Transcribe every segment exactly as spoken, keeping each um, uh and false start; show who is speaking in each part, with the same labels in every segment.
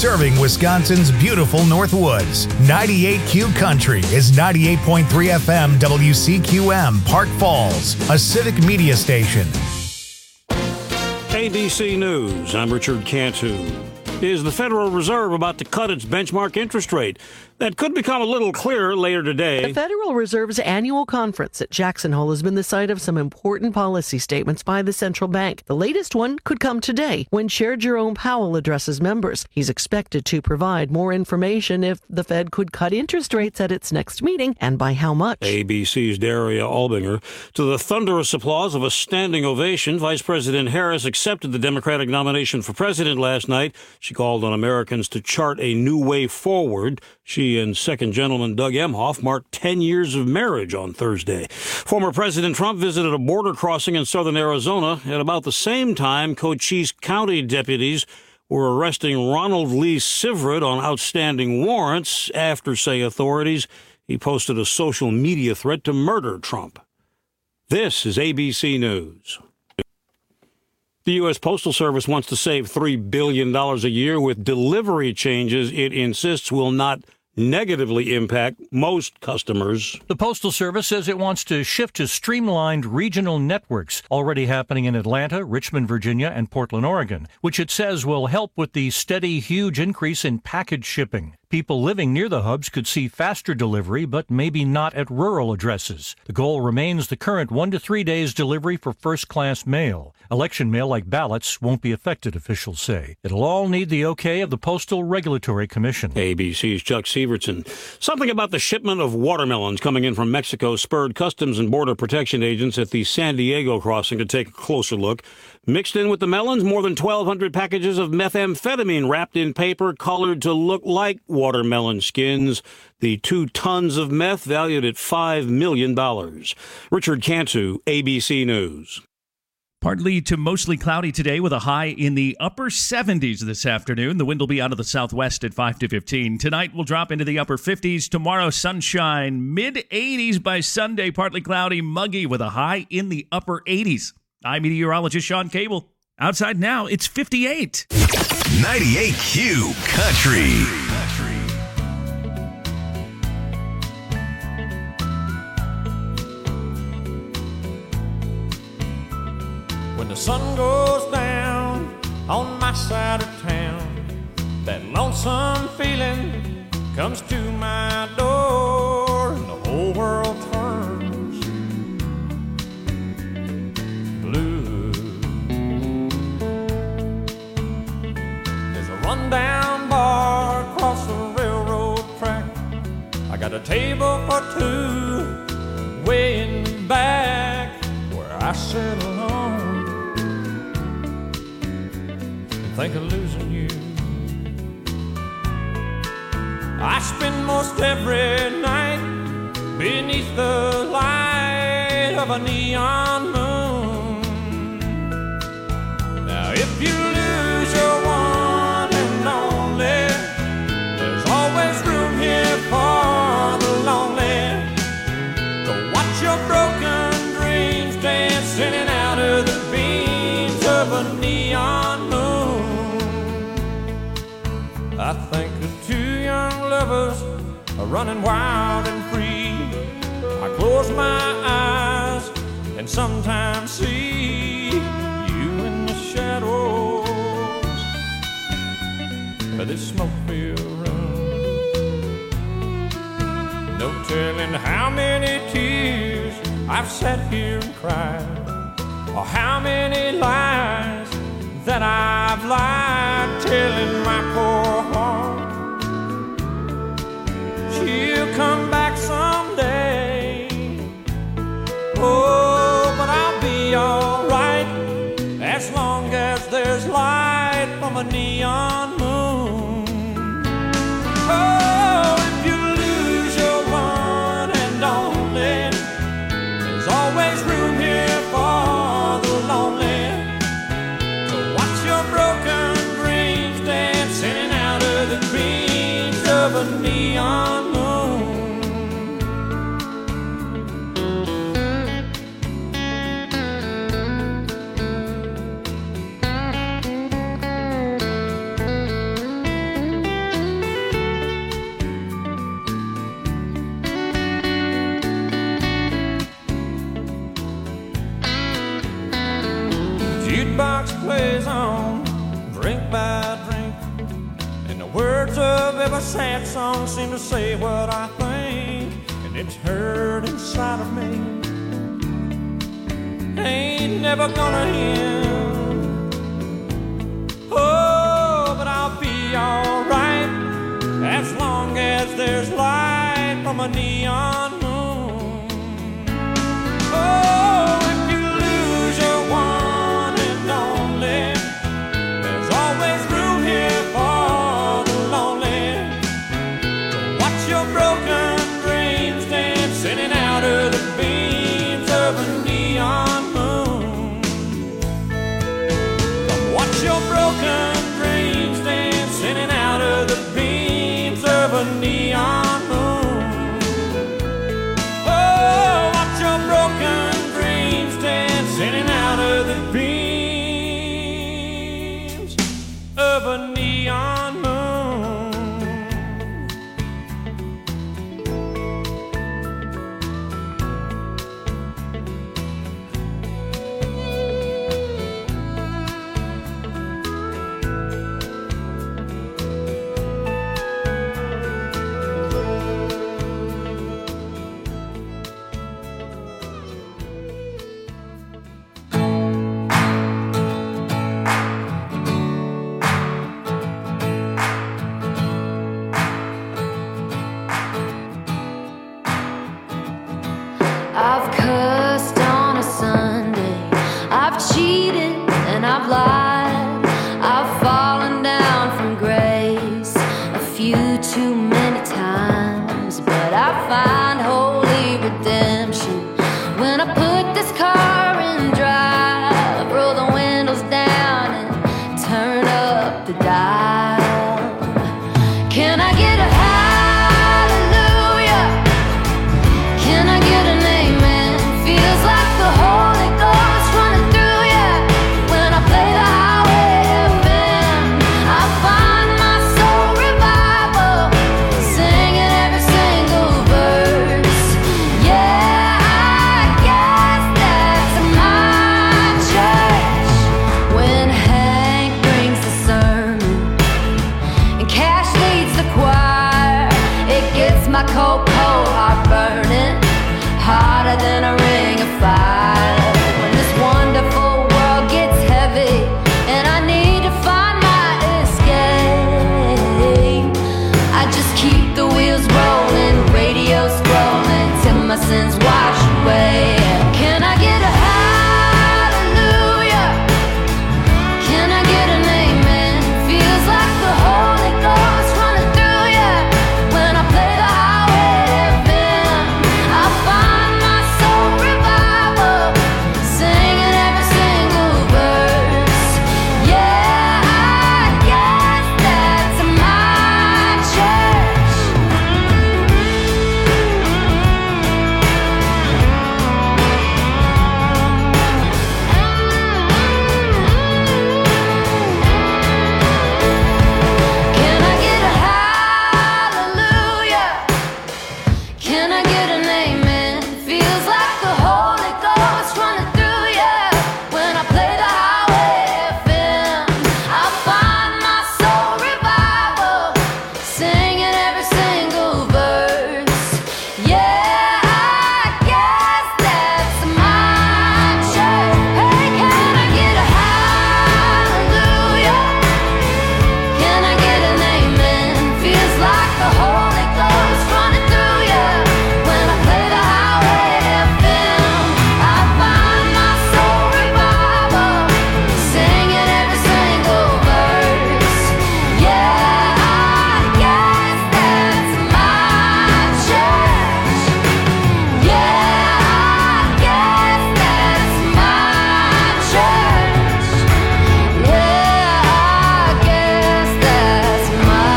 Speaker 1: serving Wisconsin's beautiful Northwoods. ninety-eight Q Country is ninety-eight point three F M W C Q M, Park Falls, a civic media station.
Speaker 2: A B C News, I'm Richard Cantu. Is the Federal Reserve about to cut its benchmark interest rate? That could become a little clearer later today.
Speaker 3: The Federal Reserve's annual conference at Jackson Hole has been the site of some important policy statements by the central bank. The latest one could come today when Chair Jerome Powell addresses members. He's expected to provide more information if the Fed could cut interest rates at its next meeting and by how much.
Speaker 2: A B C's Daria Albinger. To the thunderous applause of a standing ovation, Vice President Harris accepted the Democratic nomination for president last night. She called on Americans to chart a new way forward. She and second gentleman Doug Emhoff marked ten years of marriage on Thursday. Former President Trump visited a border crossing in southern Arizona. At about the same time, Cochise County deputies were arresting Ronald Lee Sivert on outstanding warrants after, say authorities, he posted a social media threat to murder Trump. This is A B C News. The U S. Postal Service wants to save three billion dollars a year with delivery changes it insists will not negatively impact most customers.
Speaker 4: The Postal Service says it wants to shift to streamlined regional networks already happening in Atlanta, Richmond, Virginia, and Portland, Oregon, which it says will help with the steady, huge increase in package shipping. People living near the hubs could see faster delivery, but maybe not at rural addresses. The goal remains the current one to three days delivery for first-class mail. Election mail, like ballots, won't be affected, officials say. It'll all need the okay of the Postal Regulatory Commission.
Speaker 2: A B C's Chuck Severson. Something about the shipment of watermelons coming in from Mexico spurred Customs and Border Protection agents at the San Diego crossing to take a closer look. Mixed in with the melons, more than twelve hundred packages of methamphetamine wrapped in paper colored to look like watermelon skins. The two tons of meth valued at five million dollars. Richard Cantu, A B C News.
Speaker 5: Partly to mostly cloudy today with a high in the upper seventies this afternoon. The wind will be out of the southwest at five to fifteen. Tonight we'll drop into the upper fifties. Tomorrow, sunshine, mid eighties by Sunday. Partly cloudy, muggy with a high in the upper eighties. I'm meteorologist Sean Cable. Outside now, it's fifty-eight.
Speaker 1: ninety-eight Q Country.
Speaker 6: When the sun goes down on my side of town, that lonesome feeling comes to my door, and the whole world turns blue. There's a rundown bar across the railroad track. I got a table for two way in the back where I sit alone. Think of losing you. I spend most every night beneath the light of a neon moon. Now if you lose your one and only, there's always room here for the lonely. To watch your broken dreams dance in and out of the beams of a neon moon. I think of two young lovers are running wild and free. I close my eyes and sometimes see you in the shadows of this smoke-filled room. No telling how many tears I've sat here and cried, or how many lies that I've lied, telling my poor heart she'll come back someday. Oh, but I'll be alright as long as there's light from a neon moon. Oh, if you lose your one and only, there's always room here for the lonely. Broken dreams dancing out of the greens of a neon moon. jukebox plays on, drink by drink, and the words of every sad song seem to say what I think, and it's hurt inside of me. Ain't never gonna end. Oh, but I'll be alright as long as there's light from a neon moon. Oh, if you lose your one and only, there's always room here for the lonely. To watch your broken dreams dancing out of the beams of a neon moon. Come watch your broken dreams dancing out of the beams of a neon moon. Oh, watch your broken dreams dancing out of the beams of a neon moon.
Speaker 7: I've cursed on a Sunday, I've cheated and I've lied, I've fallen down from grace a few too many times, but I find holy redemption when I put this car in drive, roll the windows down and turn up the dial. Can I get a hallelujah? Can I get an amen? Feels like the Holy Ghost running through ya when I play the highway F M. I find my soul revival, singing every single verse. Yeah, I guess that's my church. When Hank brings the sermon and Cash leads the choir, it gets my cold, cold heart burning hotter than a ring of fire. When this wonderful world gets heavy and I need to find my escape, I just keep the wheels rolling, radio scrolling till my sins wash away. Can I get a hallelujah? Can I get an amen? Feels like the Holy Ghost running through ya when I play the highway F M. I find my soul revival, singing every single verse. Yeah, I guess that's my church. Can I get a hallelujah? Can I get an amen? Feels like the Holy Ghost running through ya when I play the highway F M. I find my soul revival, singing every single verse. Yeah, I guess that's my church. Hey, can I get a hallelujah? Can I get an amen? Feels like the Holy Ghost running through ya when I play the highway F M. I find my soul revival, singing every single verse. Yeah, I guess that's my church. Yeah, I guess that's my church. Yeah, I guess that's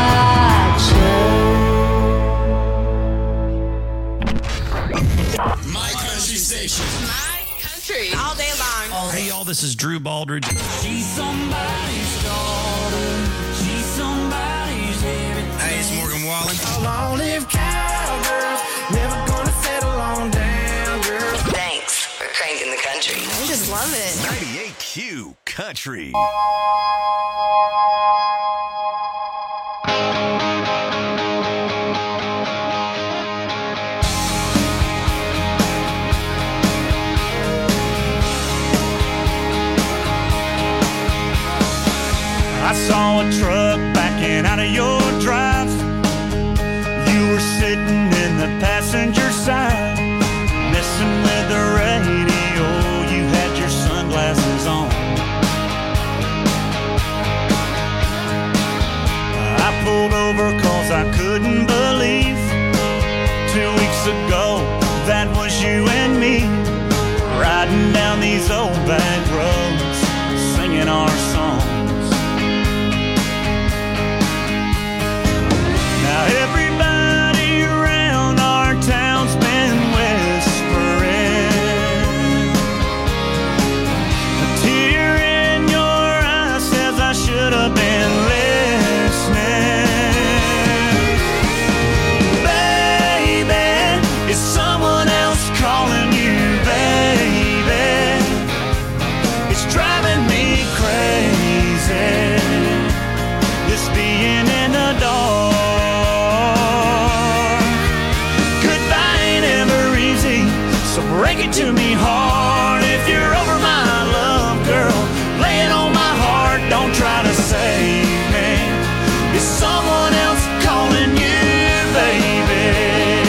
Speaker 7: my church.
Speaker 8: My country station.
Speaker 9: My country. All day long.
Speaker 10: Hey, y'all, this is Drew Baldridge.
Speaker 8: She's somebody's daughter. She's somebody's everything.
Speaker 10: Hey, it's Morgan Wallen.
Speaker 8: Long live cowgirls. Never gonna settle on down, girl.
Speaker 9: Thanks for cranking the country. country. I just love it.
Speaker 1: ninety-eight Q Country.
Speaker 11: I saw a truck backing out of your drive. You were sitting in the passenger side, messing with the radio. You had your sunglasses on. I pulled over cause I couldn't believe two weeks ago that was you and me, riding down these old back roads, singing our songs. Now everybody around our town's been whispering. A tear in your eye says I should have been listening. Baby, is someone else calling you, baby? It's driving me crazy, this being in the dark. So break it to me hard if you're over my love, girl. Lay it on my heart, don't try to save me. Is someone else calling you, baby?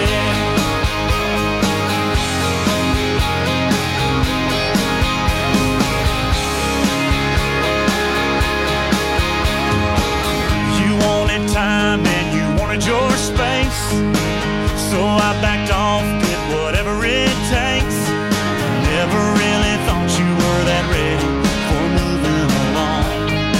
Speaker 11: You wanted time and you wanted your space, so I backed off, did whatever it takes. Never really thought you were that ready for moving along.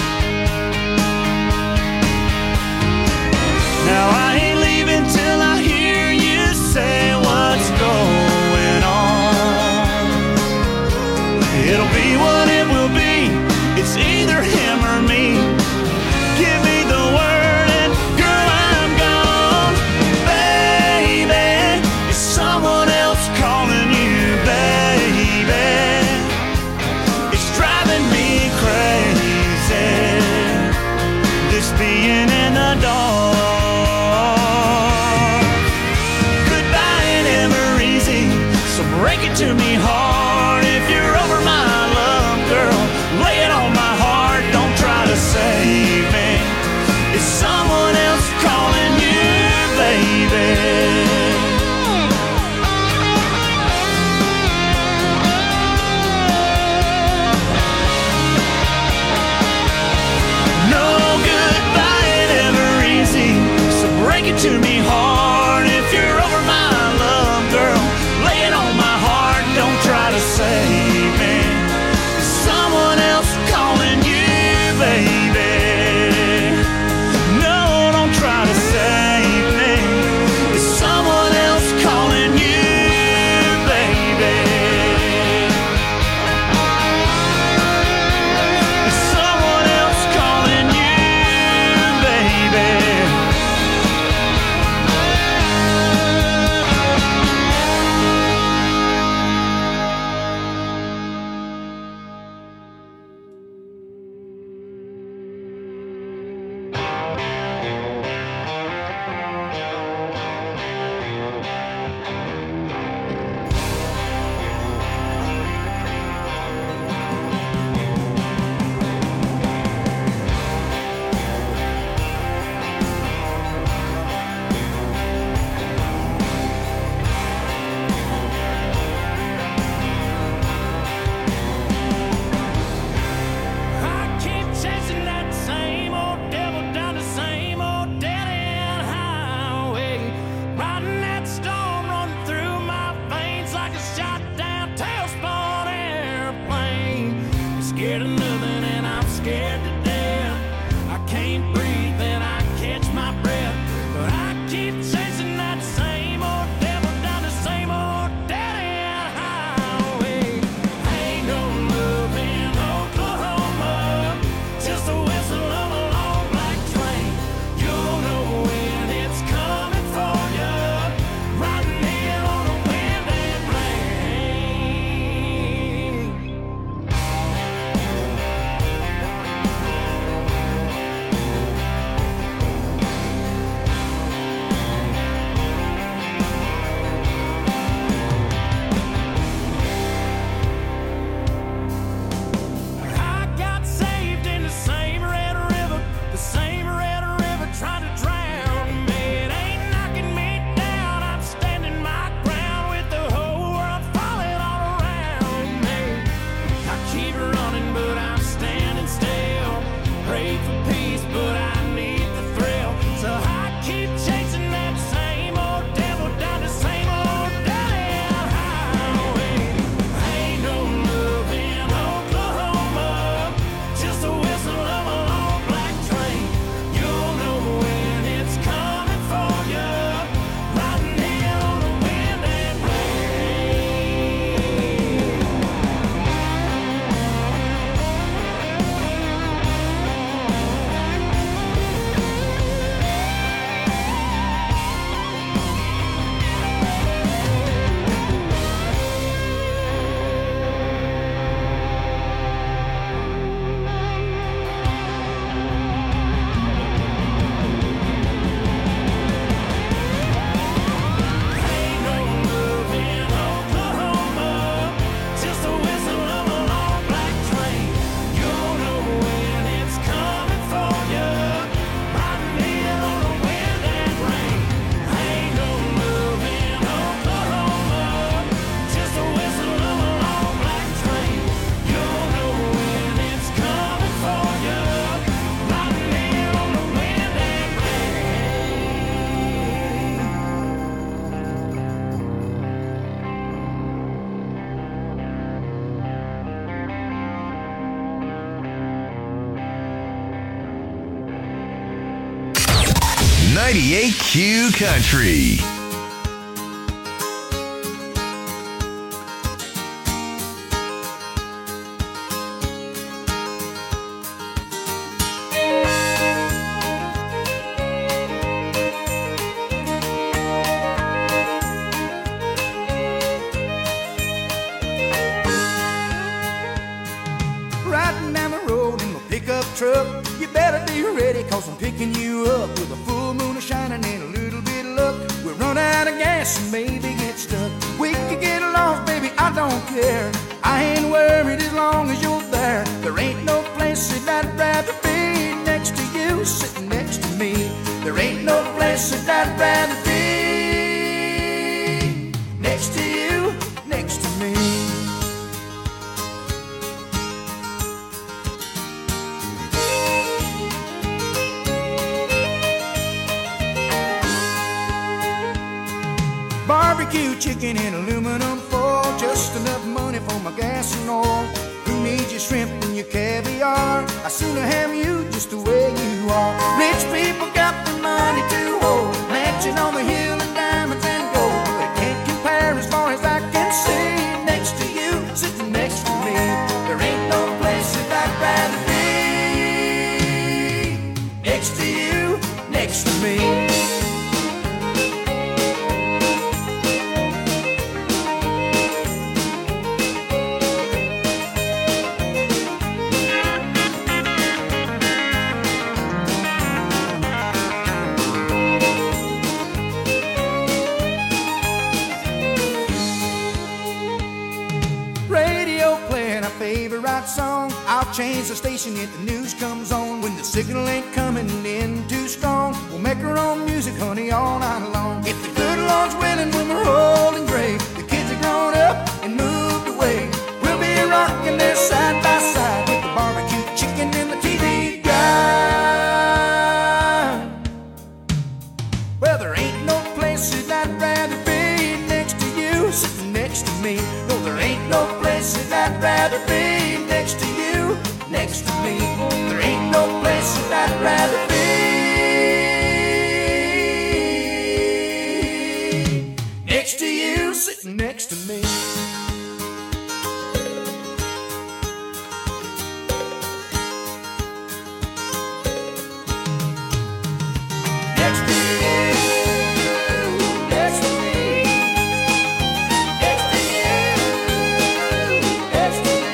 Speaker 11: Now I ain't leaving till I hear you say what's going on. It'll be what it will be, it's either him or me. Give me the word and girl, I'm gone. Baby, is someone else calling you, baby? It's driving me crazy, this being in the dark. Goodbye ain't ever easy, so break it to me hard if you're over my love, girl. Lay it on my heart, don't try to save me. Is someone else calling you, baby? Break it to me hard if you're over my love, girl. Lay it on my heart, don't try to save me. Is someone else calling you, baby? No, don't try to save me. Is someone else calling you, baby? Is someone else calling you, baby?
Speaker 12: ninety-eight Q Country.
Speaker 8: Riding down the road in my pickup truck. You better be ready, cause I'm picking you up with a full moon shining and a little bit of luck. We'll run out of gas and maybe get stuck. We could get lost, baby, I don't care. I ain't worried as long as you're there. There ain't no place that I'd rather be next to you, sitting next to me. There ain't no place that I'd rather be next to you, next to me. Barbecue chicken in aluminum foil, just enough money for my gas and oil. Who needs your shrimp and your caviar? I sooner have you just the way you are. Rich people got the money to hold, mansion on the hill and diamonds and gold. They can't compare as far as I can see. Next to you, sitting next to me. There ain't no place that I'd rather be. Next to you, next to me. Song. I'll change the station if the news comes on. When the signal ain't coming in too strong, we'll make our own music, honey, all night long. If the good Lord's willing, when we're old and gray, the kids are grown up and moved away, we'll be rocking there side by side with the barbecue chicken and the T V guide. Well, there ain't no place that I'd rather be next to you, sitting next to me. No, there ain't no place that I'd rather be next to you, next to me. There ain't no place that I'd rather be next to you, sitting next to me. Next to you, next to me. Next to you, next to me.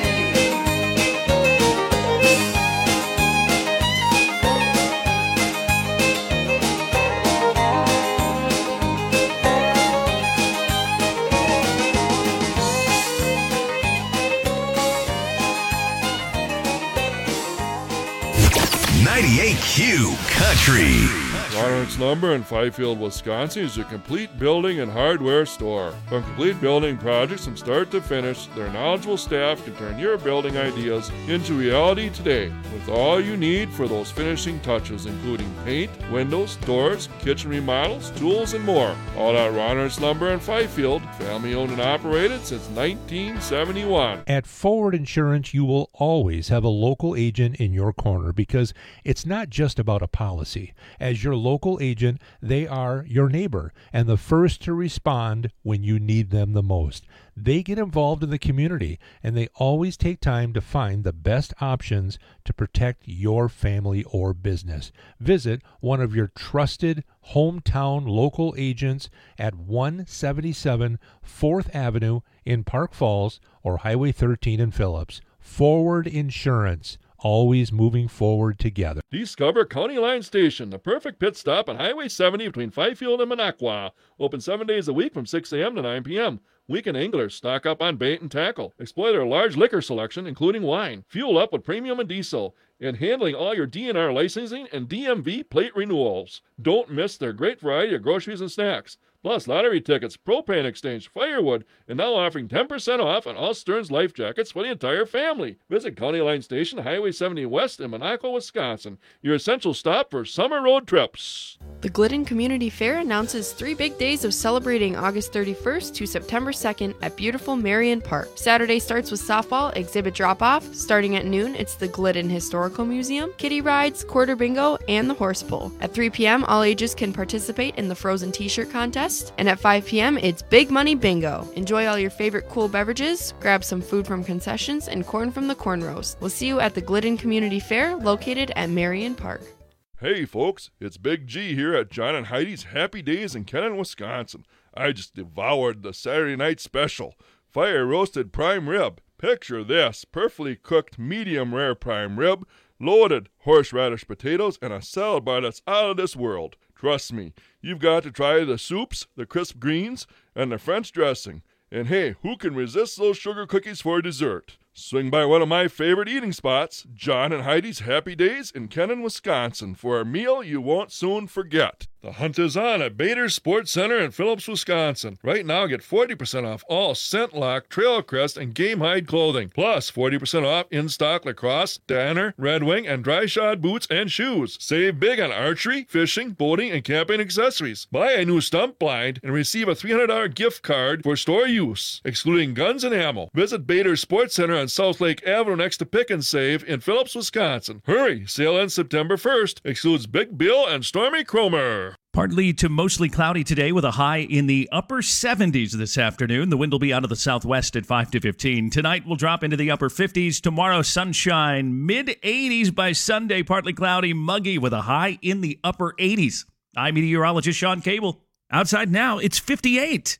Speaker 12: ninety-eight Q Country.
Speaker 13: Lawrence Lumber in Fifield, Wisconsin is your complete building and hardware store. From complete building projects from start to finish, their knowledgeable staff can turn your building ideas into reality today with all you need for those finishing touches, including paint, windows, doors, kitchen remodels, tools, and more. All at Lawrence Lumber in Fifield, family owned and operated since nineteen seventy-one.
Speaker 14: At Forward Insurance, you will always have a local agent in your corner because it's not just about a policy. As your local agent, they are your neighbor and the first to respond when you need them the most. They get involved in the community and they always take time to find the best options to protect your family or business. Visit one of your trusted hometown local agents at one seventy-seven fourth Avenue in Park Falls or Highway thirteen in Phillips. Forward Insurance. Always moving forward together.
Speaker 13: Discover County Line Station, the perfect pit stop on Highway seventy between Fifield and Minocqua. Open seven days a week from six a.m. to nine p.m. Weekend anglers stock up on bait and tackle. Explore their large liquor selection, including wine. Fuel up with premium and diesel. And handling all your D N R licensing and D M V plate renewals. Don't miss their great variety of groceries and snacks. Plus lottery tickets, propane exchange, firewood, and now offering ten percent off on all Stearns life jackets for the entire family. Visit County Line Station, Highway seventy West in Monaco, Wisconsin. Your essential stop for summer road trips.
Speaker 15: The Glidden Community Fair announces three big days of celebrating August thirty-first to September second at beautiful Marion Park. Saturday starts with softball exhibit drop-off. Starting at noon, it's the Glidden Historical Museum, kiddie rides, quarter bingo, and the horse pull. At three p.m., all ages can participate in the Frozen T-shirt contest. And at five p.m., it's Big Money Bingo. Enjoy all your favorite cool beverages, grab some food from concessions, and corn from the corn roast. We'll see you at the Glidden Community Fair, located at Marion Park.
Speaker 13: Hey folks, it's Big G here at John and Heidi's Happy Days in Kennon, Wisconsin. I just devoured the Saturday night special. Fire roasted prime rib. Picture this, perfectly cooked medium rare prime rib, loaded horseradish potatoes, and a salad bar that's out of this world. Trust me, you've got to try the soups, the crisp greens, and the French dressing. And hey, who can resist those sugar cookies for dessert? Swing by one of my favorite eating spots, John and Heidi's Happy Days in Kennon, Wisconsin, for a meal you won't soon forget. The hunt is on at Bader Sports Center in Phillips, Wisconsin. Right now, get forty percent off all Scentlock, Trailcrest, and Game Hide clothing. Plus, forty percent off in-stock lacrosse, Danner, Red Wing, and dry shod boots and shoes. Save big on archery, fishing, boating, and camping accessories. Buy a new stump blind and receive a three hundred dollars gift card for store use, excluding guns and ammo. Visit Bader Sports Center on South Lake Avenue next to Pick and Save in Phillips, Wisconsin. Hurry! Sale ends September first. Excludes Big Bill and Stormy Cromer.
Speaker 5: Partly to mostly cloudy today with a high in the upper seventies this afternoon. The wind will be out of the southwest at five to fifteen. Tonight we'll drop into the upper fifties. Tomorrow, sunshine, mid eighties by Sunday. Partly cloudy, muggy with a high in the upper eighties. I'm meteorologist Sean Cable. Outside now, it's fifty-eight.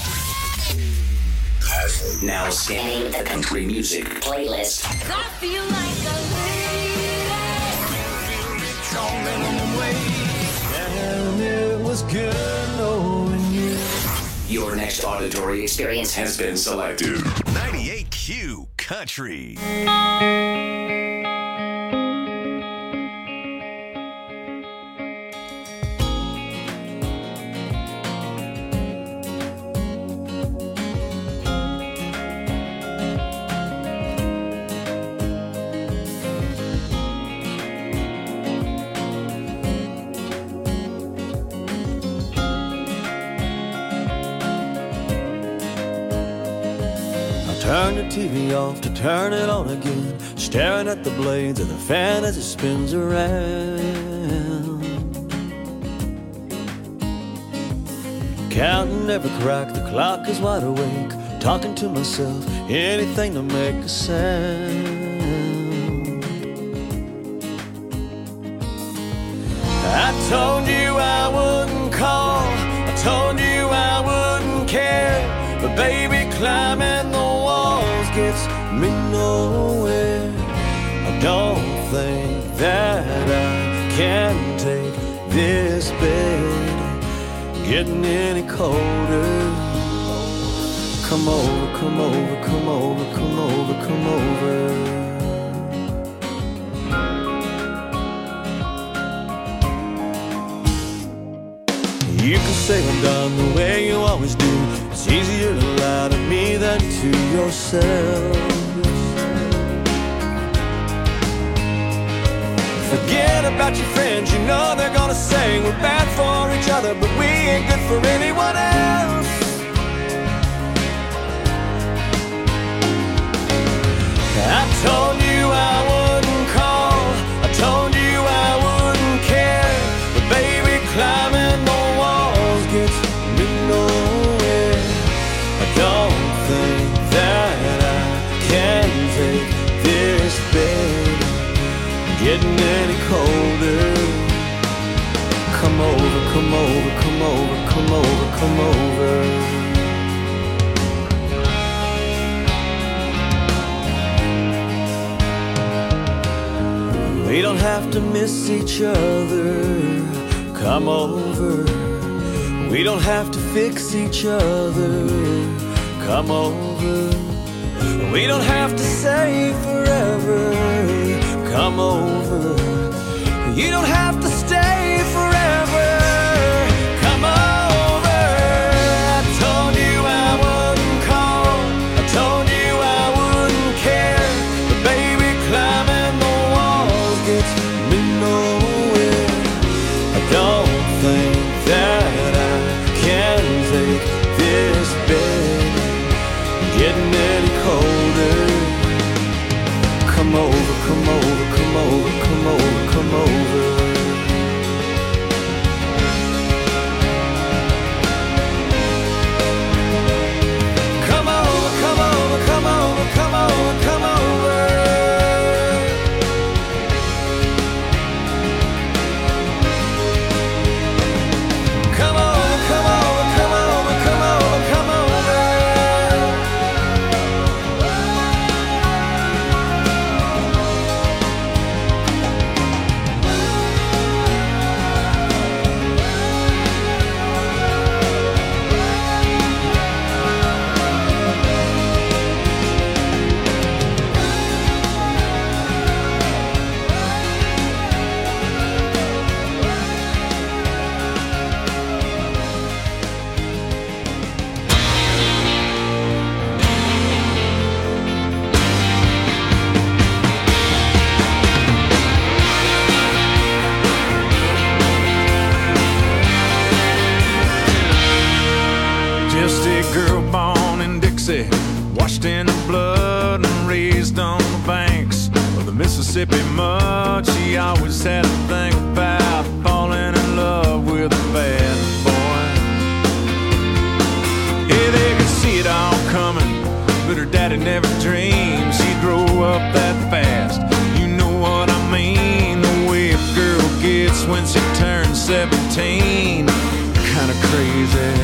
Speaker 16: Now scanning the country music playlist.
Speaker 7: I feel like a
Speaker 11: And it was good knowing you.
Speaker 16: Your next auditory experience has been selected.
Speaker 12: ninety-eight Q Country.
Speaker 11: Turn the T V off to turn it on again, staring at the blades of the fan as it spins around. Counting every crack, the clock is wide awake, talking to myself, anything to make a sound. I told you I wouldn't call, I told you I wouldn't care, but baby, climbing the walls gets me nowhere. I don't think that I can take this bed getting any colder. Come over, come over, come over, come over, come over. You can say I'm done the way you always do. It's easier to lie to me than to yourself. Forget about your friends, you know they're gonna say we're bad for each other, but we ain't good for anyone else. I told you I wouldn't call, I told you I wouldn't care, but baby, climbing the walls gets me nowhere. I don't think that I can take this bed getting any colder. Come over, come over, come over, come over, come over. We don't have to miss each other. Come over. We don't have to fix each other. Come over. We don't have to say forever. Come over. You don't have to stay forever. Come over. I told you I wouldn't call, I told you I wouldn't care, but baby, climbing the walls gets me nowhere. I don't think washed in the blood and raised on the banks of the Mississippi mud. She always had a thing about falling in love with a bad boy. Yeah, they could see it all coming, but her daddy never dreamed she'd grow up that fast. You know what I mean, the way a girl gets when she turns seventeen, kinda crazy.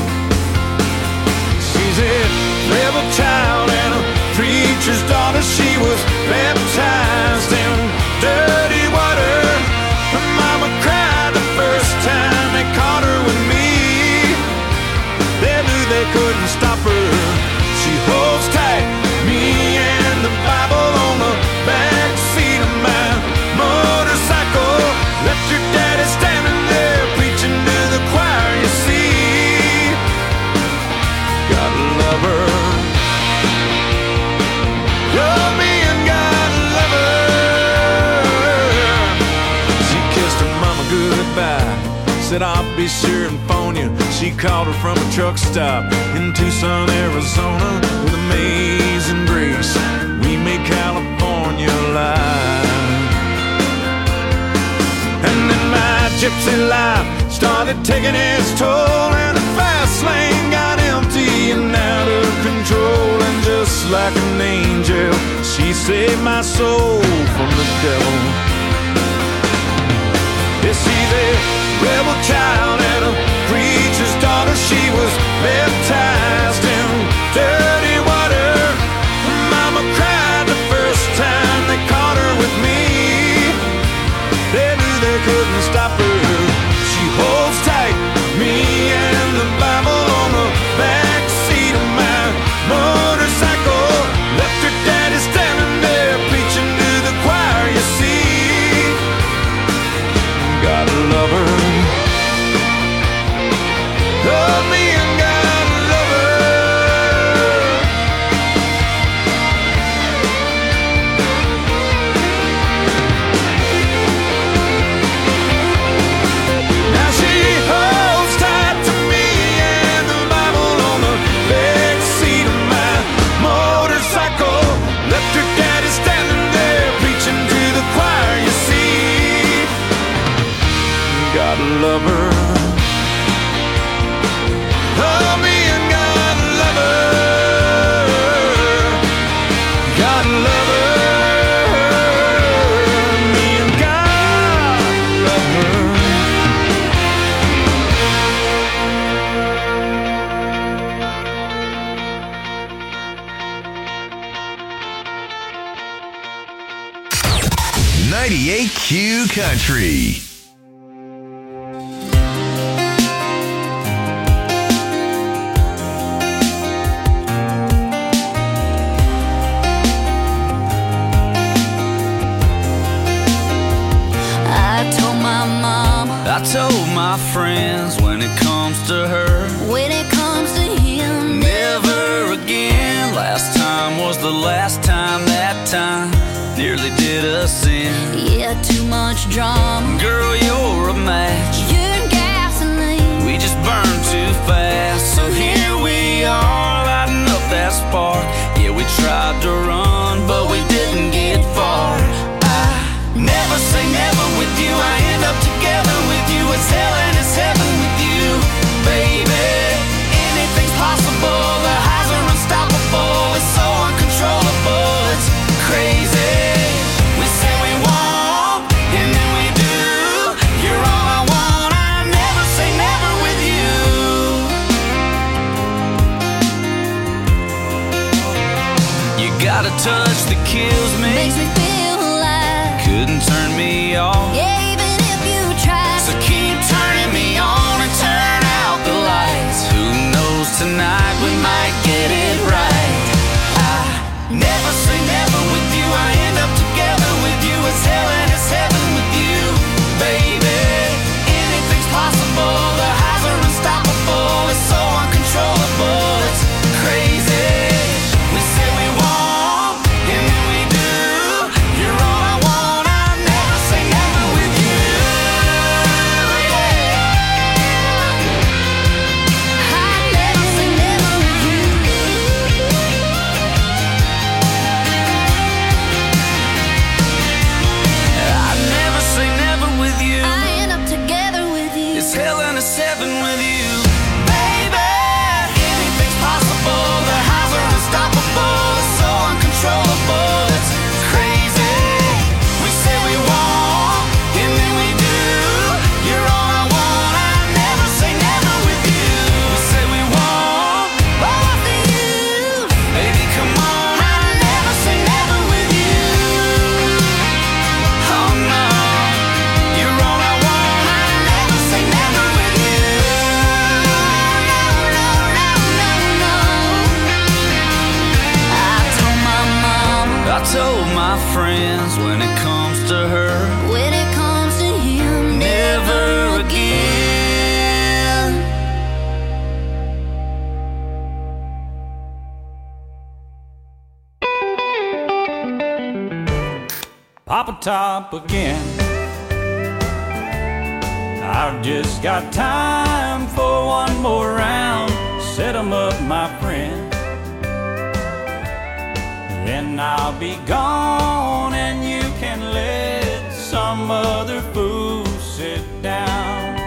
Speaker 11: She's a rebel child and a preacher's daughter. She was baptized in dirty water. Her mama cried the first time they caught her with me. They knew they couldn't stop her. She holds tight, me and the Bible on the back seat of my motorcycle. Left your daddy standing there preaching to the choir, you see. Gotta love her. Love me and gotta love her. She kissed her mama goodbye, said I'll be sure and phone you. She called her from a truck stop in Tucson, Arizona. With amazing grace, we made California alive. And then my gypsy life started taking its toll, and the fast lane got empty and out of control. And just like an angel, she saved my soul from the devil. Yeah, she's a rebel child and a preacher's daughter. She was baptized in dirty water. Mama cried the first time they caught her with me. They knew they couldn't stop her. She holds tight, me and the Bible on the back seat of my motorcycle. Left her daddy standing there preaching to the choir, you see. Gotta love her. Love me and gotta love her. Now she holds tight to me and the Bible on the back seat of my motorcycle. Left her daddy standing there preaching to the choir, you see. Gotta love her. Love me and gotta love her. Gotta love her. Me and gotta love her.
Speaker 12: ninety-eight Q Country.
Speaker 7: I told my mama,
Speaker 17: I told my friends when it comes to her,
Speaker 7: when it comes to him,
Speaker 17: never again. Last time was the last time, that time nearly did us in.
Speaker 7: Yeah, too much drama.
Speaker 17: Girl, you're a match.
Speaker 7: You're gasoline.
Speaker 17: We just burn too fast. So here we are, lighting up that spark. Yeah, we tried to run, but we didn't get far. I never say never with you. I end up together with you. It's hell and it's heaven with you, baby. Anything's possible. The highs are unstoppable. It's so uncontrollable. It's crazy. We say we won't, and then we do. You're all I want. I never say never with you. You got a touch that kills me.
Speaker 7: Makes me feel alive.
Speaker 17: Couldn't turn me off.
Speaker 7: Yeah, even if you try.
Speaker 17: So keep turning me on and turn out the lights. Who knows, tonight we might get it right. I never say never with you. I end up together with you. It's hell and it's heaven with you, baby. Anything's possible. The highs are unstoppable. It's so uncontrollable. It's crazy. We say we won't, and then we do. You're all I want. I never say never with you.
Speaker 7: I never say never with you.
Speaker 17: I told my friends when it comes to her,
Speaker 7: When it comes to him,
Speaker 17: never again. Papa Top again. I've just got time for one more round. Set 'em up, my friend. Then I'll be gone and you can let some other fool sit down.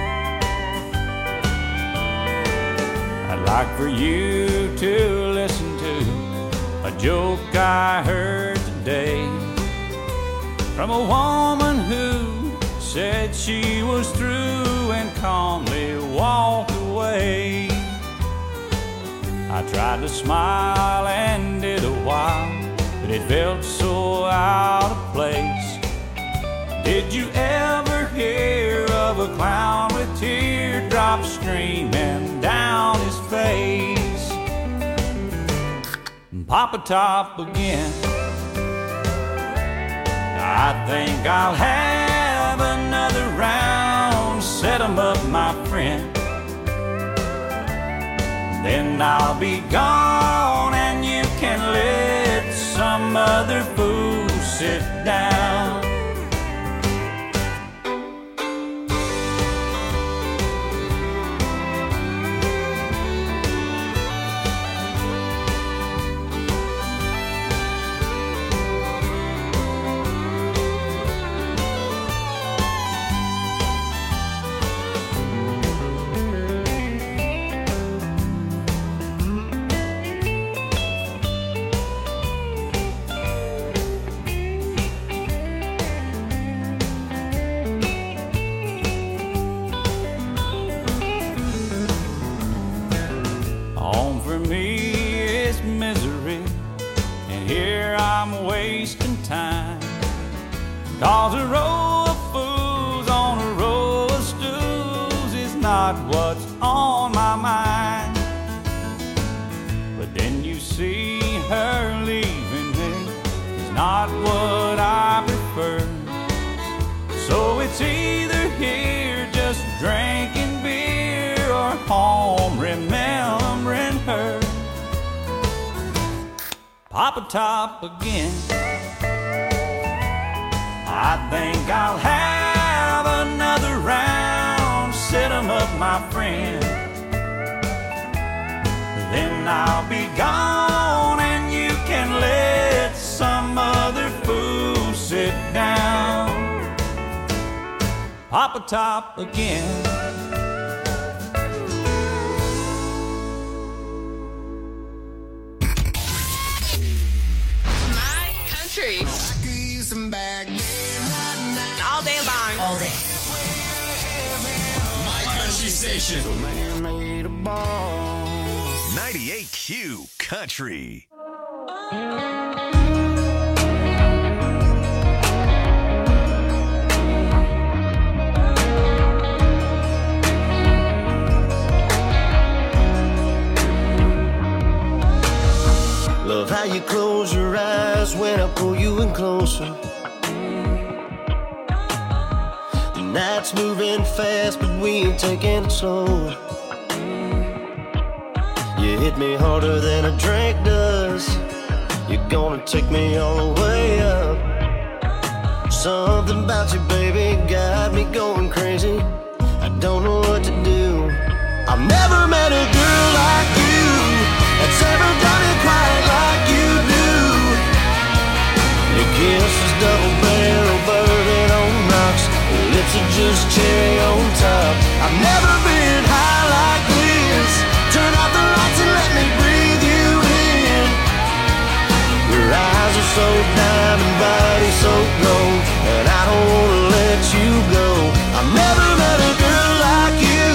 Speaker 17: I'd like for you to listen to a joke I heard today from a woman who said she was through and calmly walked away. I tried to smile and did a while, but it felt so out of place. Did you ever hear of a clown with teardrops streaming down his face? Papa Top again. I think I'll have another round. Set 'em up, my friend. Then I'll be gone and you can let some other fool sit down. Cause a row of fools on a row of stools is not what's on my mind. But then you see her leaving me is not what I prefer. So it's either here just drinking beer or home remembering her. Papa Top again. I think I'll have another round. Set 'em up, my friend. Then I'll be gone and you can let some other fool sit down. Papa Top again.
Speaker 9: My country. All day long. All day.
Speaker 12: My country station.
Speaker 17: Man made a ball.
Speaker 12: ninety-eight Q Country.
Speaker 18: Love how you close your eyes when I pull you in closer. The night's moving fast, but we ain't taking it slow. You hit me harder than a drink does. You're gonna take me all the way up. Something about you, baby, got me going crazy. I don't know what to do. I've never met a girl like you that's ever done it quite like you do. Your kiss is double barrel bourbon on rocks. Your lips are just cherry on top. I've never been high like this. Turn out the lights and let me breathe you in. Your eyes are so diamond, body so gold, and I don't wanna let you go. I've never met a girl like you.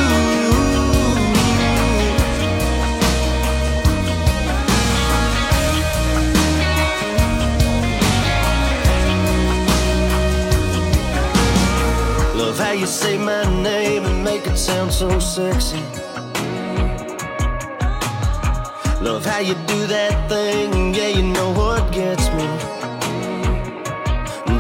Speaker 18: Love how you say my name and make it sound so sexy. Love how you do that thing, yeah, you know what gets me.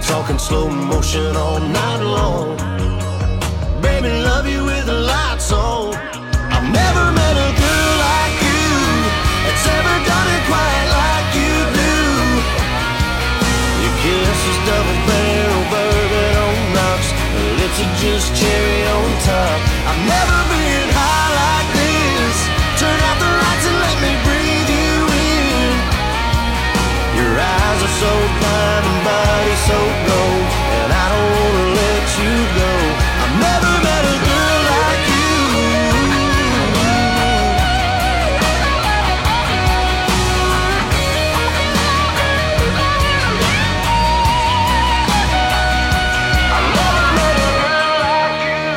Speaker 18: talking slow motion all night long. Baby, love you with the lights on. I've never met a girl like you that's ever done it quite like you do. Your kiss is double barrel bourbon on rocks, her lips are just cherry on top. I've never been high like this. Turn out the lights and let me breathe you in. Your eyes are so diamond, body so gold, and I don't wanna let you go. I've never met a girl like you. I've never met a girl like you.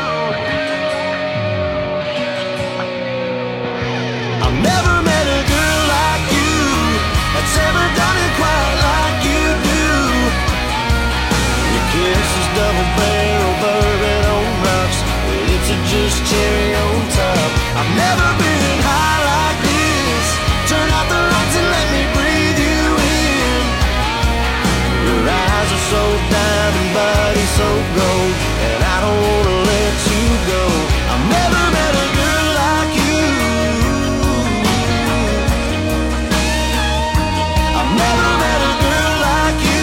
Speaker 18: I've never met a girl like you that's ever done it quite like you do. Your kiss is double barrel bourbon on rocks, her lips are just cherry on top. I've never been high like this. Turn out the lights and let me breathe you in. Your eyes are so diamond, body so gold, and I don't wanna let you go. I've never met a girl like you. I've never met a girl like you.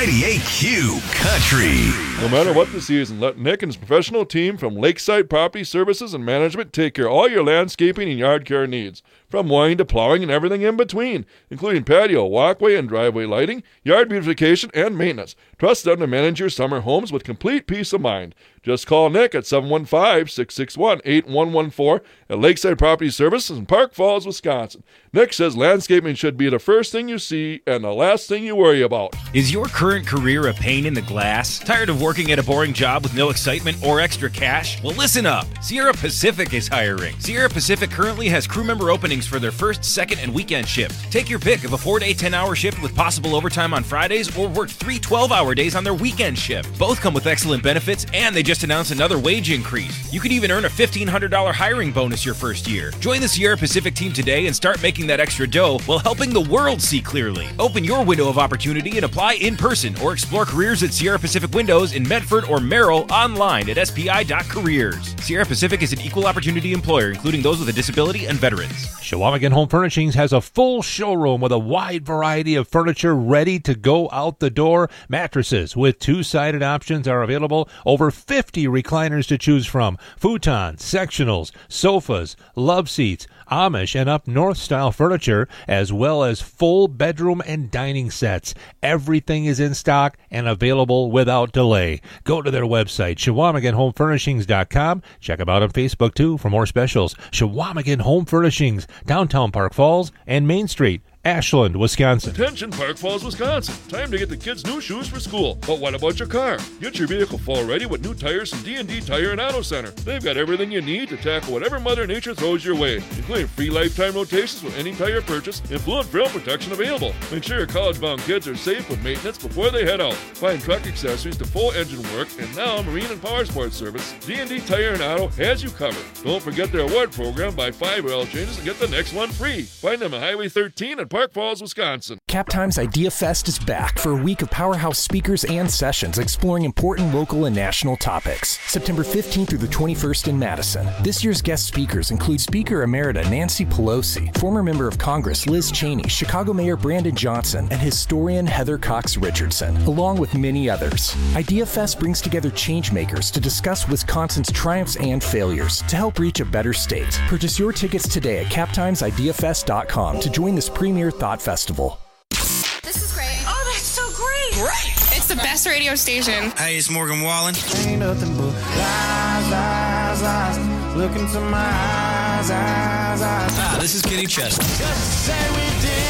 Speaker 12: ninety-eight Q Country.
Speaker 13: No matter what the season, let Nick and his professional team from Lakeside Property Services and Management take care of all your landscaping and yard care needs. From mowing to plowing and everything in between, including patio, walkway, and driveway lighting, yard beautification, and maintenance. Trust them to manage your summer homes with complete peace of mind. Just call Nick at seven one five, six six one, eight one one four at Lakeside Property Services in Park Falls, Wisconsin. Nick says landscaping should be the first thing you see and the last thing you worry about.
Speaker 19: Is your current career a pain in the glass? Tired of working at a boring job with no excitement or extra cash? Well, listen up. Sierra Pacific is hiring. Sierra Pacific currently has crew member openings for their first, second, and weekend shift. Take your pick of a four-day, ten-hour shift with possible overtime on Fridays, or work three twelve-hour days on their weekend shift. Both come with excellent benefits, and they just announced another wage increase. You could even earn a fifteen hundred dollars hiring bonus your first year. Join the Sierra Pacific team today and start making that extra dough while helping the world see clearly. Open your window of opportunity and apply in person, or explore careers at Sierra Pacific Windows in Medford or Merrill online at S P I dot careers. Sierra Pacific is an equal opportunity employer, including those with a disability and veterans.
Speaker 14: Shawamigan Home Furnishings has a full showroom with a wide variety of furniture ready to go out the door. Mattresses with two-sided options are available. Over fifty recliners to choose from. Futons, sectionals, sofas, love seats, Amish and up north style furniture, as well as full bedroom and dining sets. Everything is in stock and available without delay. Go to their website, Shawamigan Home Furnishings dot com. Check them out on Facebook too for more specials. Shawamigan Home Furnishings, downtown Park Falls and Main Street, Ashland, Wisconsin.
Speaker 13: Attention, Park Falls, Wisconsin. Time to get the kids new shoes for school. But what about your car? Get your vehicle fall ready with new tires from D and D Tire and Auto Center. They've got everything you need to tackle whatever Mother Nature throws your way, including free lifetime rotations with any tire purchase and fluid film protection available. Make sure your college-bound kids are safe with maintenance before they head out. Find truck accessories to full engine work and now marine and power sports service. D and D Tire and Auto has you covered. Don't forget their award program. Buy five oil changes and get the next one free. Find them at Highway thirteen at Park Falls, Wisconsin.
Speaker 20: Captime's Idea Fest is back for a week of powerhouse speakers and sessions exploring important local and national topics. September fifteenth through the twenty-first in Madison. This year's guest speakers include Speaker Emerita Nancy Pelosi, former member of Congress Liz Cheney, Chicago Mayor Brandon Johnson, and historian Heather Cox Richardson, along with many others. Idea Fest brings together changemakers to discuss Wisconsin's triumphs and failures to help reach a better state. Purchase your tickets today at captimes idea fest dot com to join this premier thought festival.
Speaker 9: This is great. Oh, that's so great. Great. It's the best radio station.
Speaker 10: Hey, it's Morgan Wallen.
Speaker 8: Ain't nothing but lies, lies, lies. Look into my eyes, eyes, eyes.
Speaker 10: Ah, this is Kenny Chesney.
Speaker 8: Just to say we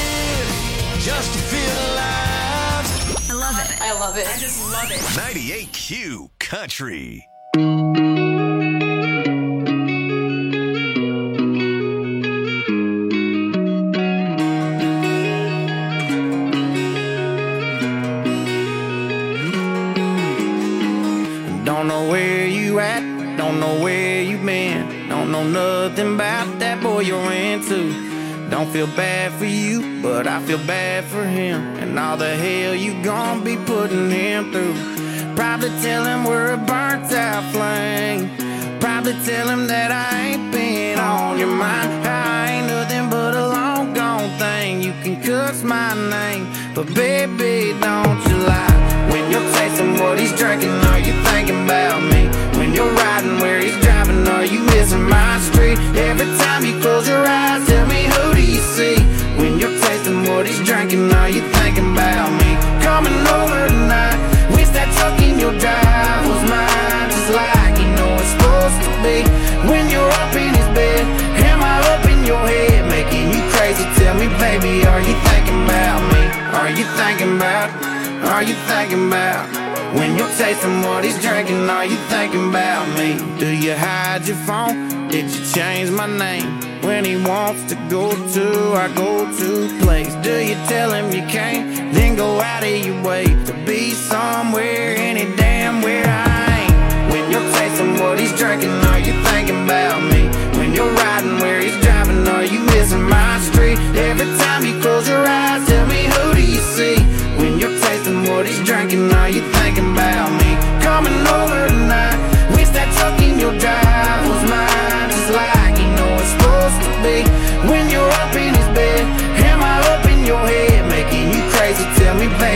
Speaker 8: did, just to feel alive.
Speaker 9: I love it. I love it. I just love it.
Speaker 12: ninety-eight Q Country.
Speaker 8: Don't know where you at, don't know where you been, don't know nothing about that boy you're into. Don't feel bad for you, but I feel bad for him, and all the hell you gon' be putting him through. Probably tell him we're a burnt out flame, probably tell him that I ain't been on your mind. I ain't nothing but a long gone thing, you can cuss my name, but baby don't you lie. When you're tasting what he's drinking, are you thinking about me? When you're riding where he's driving, are you missing my street? Every time you close your eyes, tell me who do you see? When you're tasting what he's drinking, are you thinking about me? Coming over tonight, wish that truck in your drive was mine, just like you know it's supposed to be. When you're up in his bed, am I up in your head, making you crazy? Tell me, baby, are you thinking about me? Are you thinking about, are you thinking about? When you're tasting what he's drinking, are you thinking about me? Do you hide your phone? Did you change my name? When he wants to go to our go-to place, do you tell him you can't, then go out of your way to be somewhere, any damn where I ain't? When you're tasting what he's drinking, are you thinking about me? When you're riding where he's driving, are you missing my street? Every time you close your eyes, tell me who do you see? When you're tasting what he's drinking, are you thinking about me? Coming over tonight, wish that truck in your drive was mine, just like you know it's supposed to be. When you're up in his bed, am I up in your head, making you crazy? Tell me, baby, are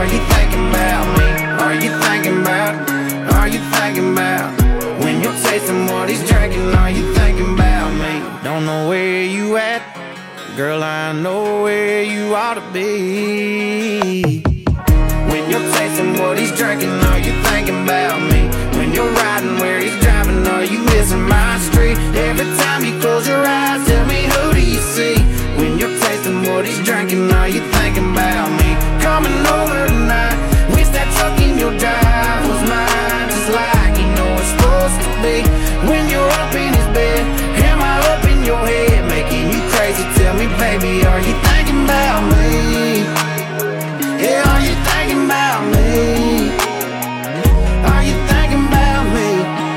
Speaker 18: are you thinking about me? Are you thinking about, are you thinking about when you're tasting what he's drinking? Are you thinking about me? Don't know where you at, girl, I know where you ought to be. When you're tasting what he's drinking, are you thinking about me? When you're riding where he's driving, are you missing my street? Every time you close your eyes, tell me, who do you see? When you're tasting what he's drinking, are you thinking about me? Coming over tonight, wish that truck in your drive was mine, just like you know it's supposed to be. When you're up in his bed, am I up in your head, making you crazy? Tell me, baby, are you thinking about me? Yeah, are you thinking about me? Are you thinking about me?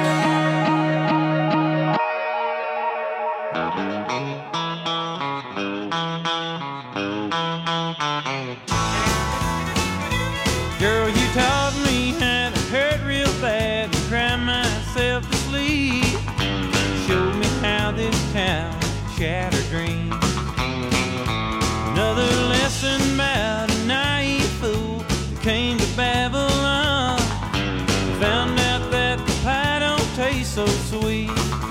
Speaker 6: Girl, you taught me how to hurt real bad and cry myself to sleep. Showed me how this town shattered dreams. Another lesson about a naive fool that came to Babylon. Found out that the pie don't taste so sweet.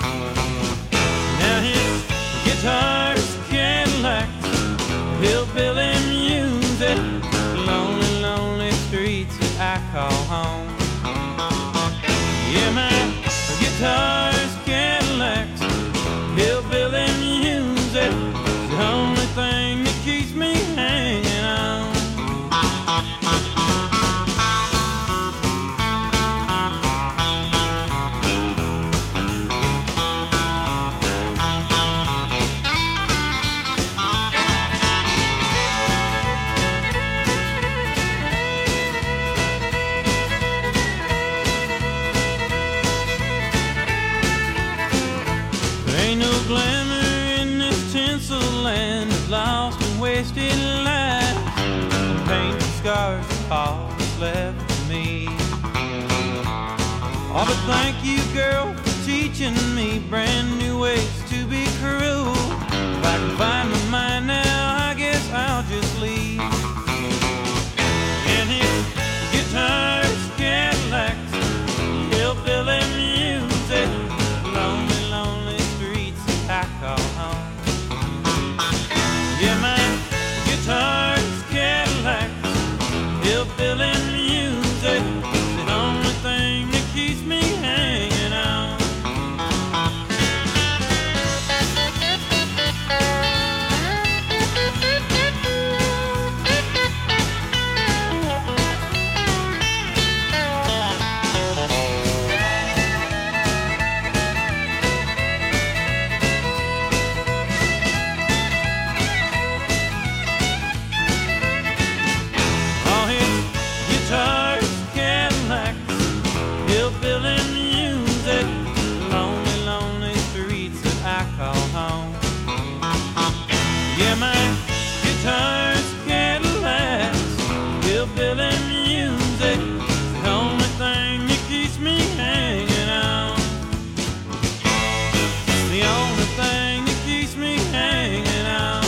Speaker 6: Now his guitar's Cadillacs, hillbilly music, lonely, lonely streets that I call home. Yeah, my guitar's Cadillacs, hillbilly music, the only thing that keeps me hanging on. There ain't no glamour in this tinsel land of lost and wasted lives. Pain and scars are all that's left for me. Oh, but thank you, girl, for teaching me brand new ways to be cruel. If I can find my mind now, I guess I'll just leave. And his guitar's Cadillacs, hillbilly music, lonely, lonely streets that I call home. Yeah, my guitar's Cadillacs, hillbilly music, the only thing that keeps me hanging on. All his guitars, Cadillacs, hillbilly music, lonely, lonely streets that I call home. Yeah, my guitar's Cadillacs, hillbilly music, the only thing that keeps me hanging on. The only thing that keeps me hanging on.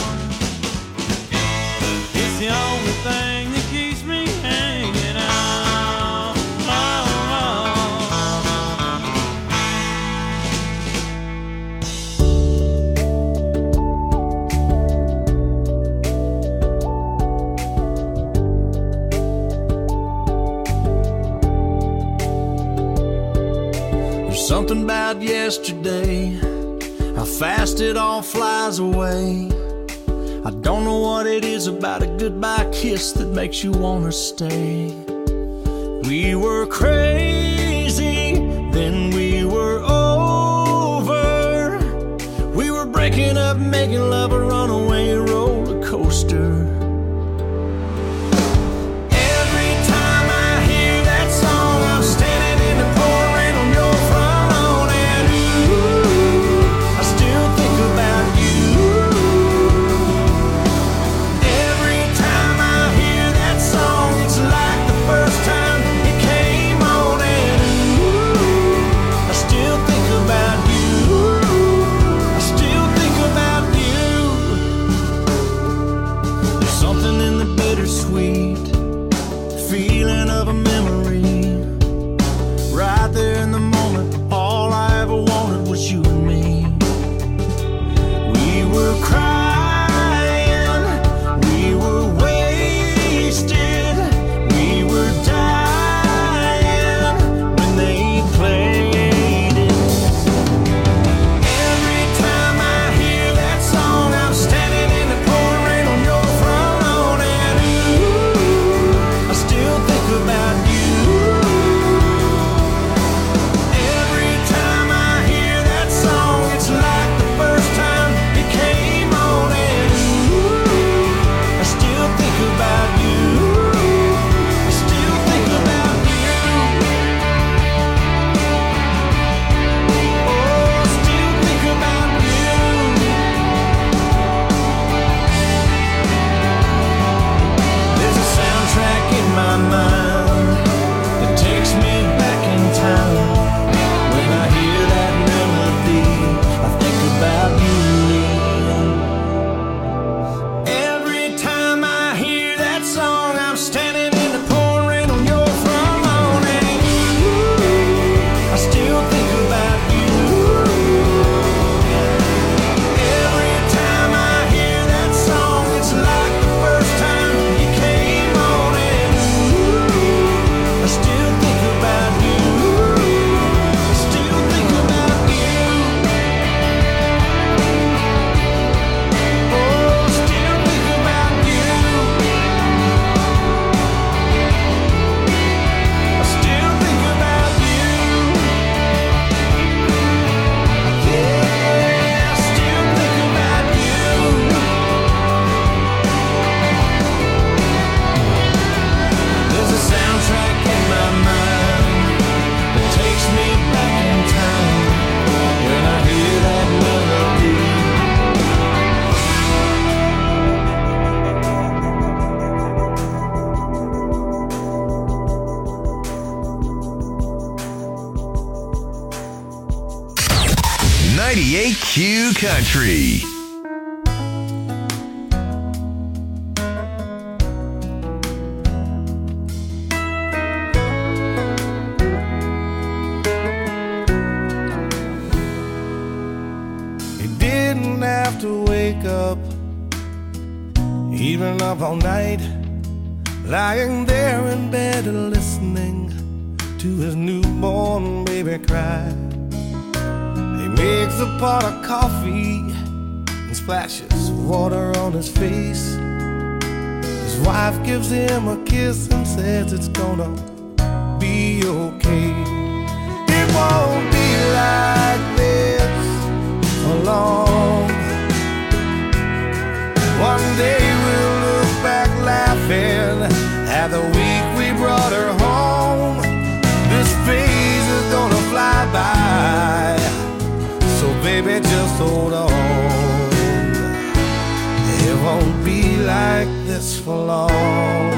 Speaker 6: It's the only thing that keeps me hanging on.
Speaker 11: There's something about yesterday, how fast it all flies away. I don't know what it is about a goodbye kiss that makes you wanna stay. We were crazy, then we were over. We were breaking up, making love a runaway roller coaster. Every time I hear that song, I'm standing in the pouring rain on your front lawn, and ooh, I still think about you. Every time I hear that song, it's like the first time it came on, and ooh, I still think about you. I still think about you.
Speaker 12: Country.
Speaker 18: He didn't have to wake up, even up all night, lying there in bed listening to his newborn baby cry. He makes a pot of coffee and splashes water on his face. His wife gives him a kiss and says it's gonna be okay. It won't be like this for long. One day we'll look back laughing at the week we brought her home. This phase is gonna fly by, so baby just hold on. It won't be like this for long.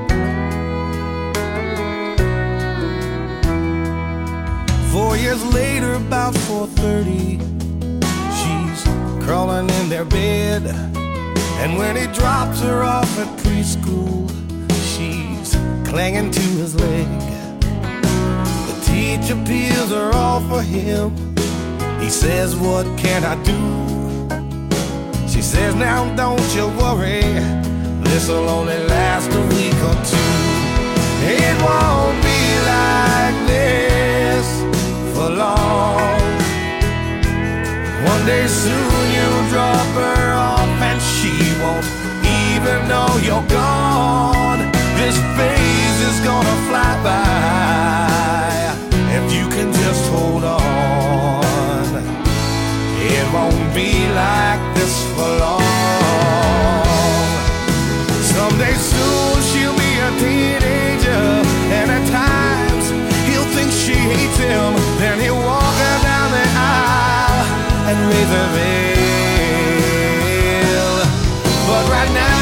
Speaker 18: Four years later, about four thirty, she's crawling in their bed. And when he drops her off at preschool, she's clinging to his leg. The teacher peels her off for him. He says, what can I do? She says, now don't you worry, this'll only last a week or two. It won't be like this for long. One day soon you'll drop her off and she won't even know you're gone. This phase is gonna fly by if you can just hold on. It won't be like this for long. Someday soon she'll be a teenager, and at times he'll think she hates him. Then he'll walk her down the aisle and raise her veil. But right now